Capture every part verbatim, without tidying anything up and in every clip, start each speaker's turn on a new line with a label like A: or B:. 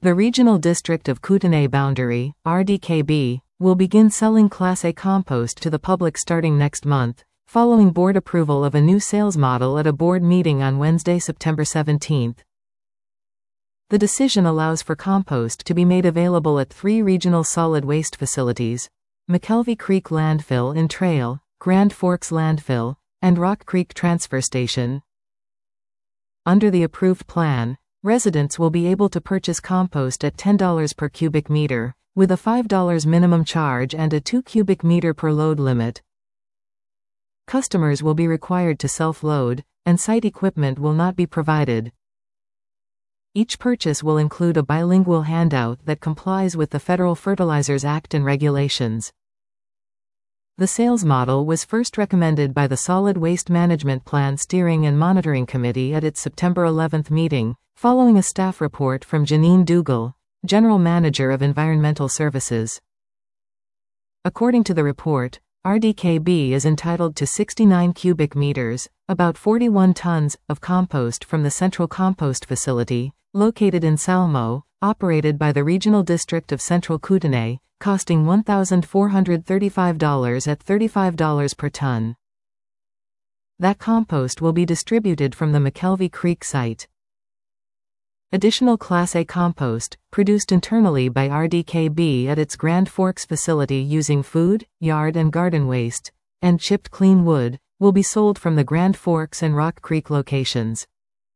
A: The Regional District of Kootenay Boundary, R D K B, will begin selling Class A compost to the public starting next month, following board approval of a new sales model at a board meeting on Wednesday, September seventeenth. The decision allows for compost to be made available at three regional solid waste facilities: McKelvey Creek Landfill in Trail, Grand Forks Landfill, and Rock Creek Transfer Station. Under the approved plan, residents will be able to purchase compost at ten dollars per cubic meter, with a five dollars minimum charge and a two cubic meter per load limit. Customers will be required to self-load, and site equipment will not be provided. Each purchase will include a bilingual handout that complies with the Federal Fertilizers Act and regulations. The sales model was first recommended by the Solid Waste Management Plan Steering and Monitoring Committee at its September eleventh meeting, following a staff report from Janine Dougal, General Manager of Environmental Services. According to the report, R D K B is entitled to sixty-nine cubic meters, about forty-one tons, of compost from the Central Compost Facility, located in Salmo, operated by the Regional District of Central Kootenay, costing one thousand four hundred thirty-five dollars at thirty-five dollars per ton. That compost will be distributed from the McKelvey Creek site. Additional Class A compost, produced internally by R D K B at its Grand Forks facility using food, yard and garden waste, and chipped clean wood, will be sold from the Grand Forks and Rock Creek locations.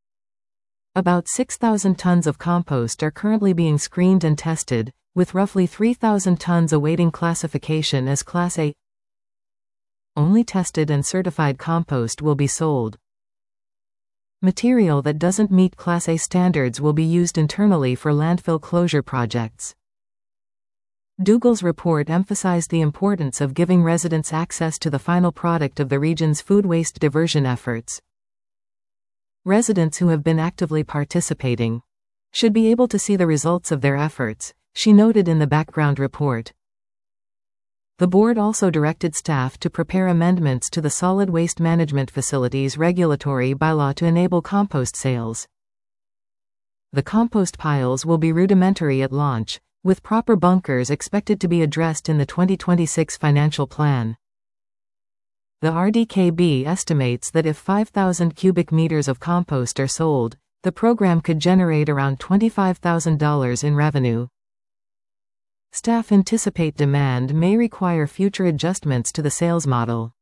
A: About six thousand tons of compost are currently being screened and tested, with roughly three thousand tons awaiting classification as Class A. Only tested and certified compost will be sold. Material that doesn't meet Class A standards will be used internally for landfill closure projects. Dougal's report emphasized the importance of giving residents access to the final product of the region's food waste diversion efforts. Residents who have been actively participating should be able to see the results of their efforts, she noted in the background report. The board also directed staff to prepare amendments to the Solid Waste Management Facilities regulatory bylaw to enable compost sales. The compost piles will be rudimentary at launch, with proper bunkers expected to be addressed in the twenty twenty-six financial plan. The R D K B estimates that if five thousand cubic meters of compost are sold, the program could generate around twenty-five thousand dollars in revenue. Staff anticipate demand may require future adjustments to the sales model.